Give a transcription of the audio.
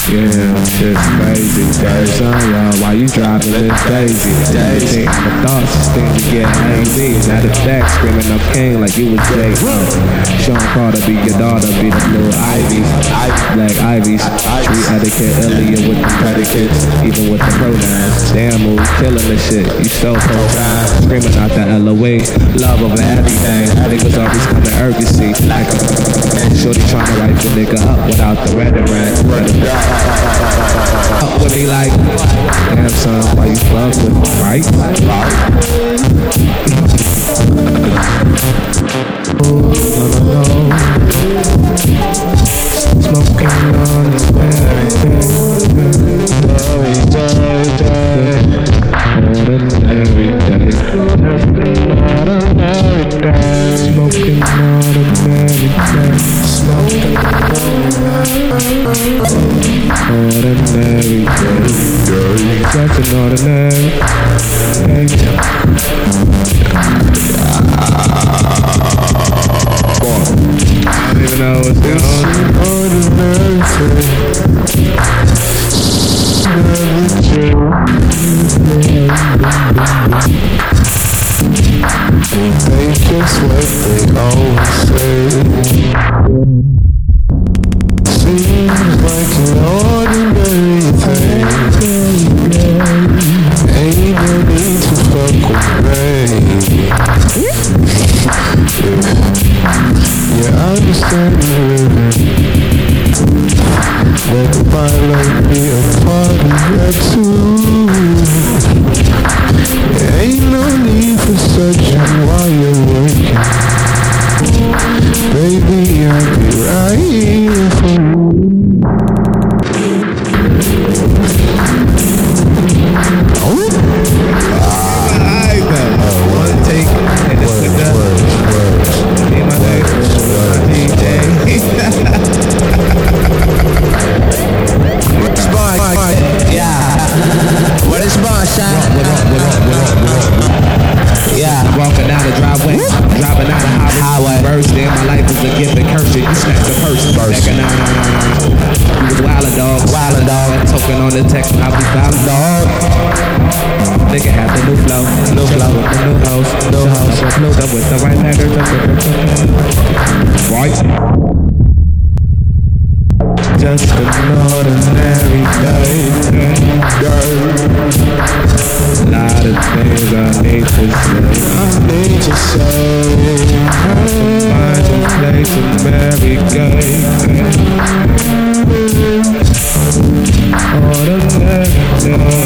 Yeah, shit's crazy. Son, y'all, why you driving this Daisy? Daisy. The thoughts seem to get hazy. Now the facts screaming up king like you was Jay. Sean Carter be your daughter, be the little Ivies. Black Ivies. Street etiquette, Elliot with the predicates, even with the pronouns. Damn, move, killing the shit. You so profound. Screaming out the LOA. Love over everything. Niggas always coming urgency. Like shorty trying to wipe the nigga up without the red and red. Up with me like, damn son, why you fuck with me, right? Smoking on the everything. Ordinary day. Smoking ordinary day. Smoking ordinary day. Such an ordinary day. I don't even know what's going on. Ordinary they just what they always say. Seems like an ordinary thing. Ain't no need to fuck with me. Yeah, I understand you living. Let the pilot be a part of that too. Ain't no need for searching while you're working. Baby, I'll be right here for you. One take and it's with the me and my DJ. Yeah. What is Spawn, Shine? Yeah. Walking down the driveway, driving down the highway. First day of my life was a gift and curse it. You snatched the purse. Back in 999. You was wildin' dog. Wildin' dog. Token on the text, I be wildin' dog. Nigga had the new flow. New flow with the new house. New house. Up with the right packers. Right. Just an ordinary day. Lot of things I need to say. Find a place to marry gay. Ordinary day.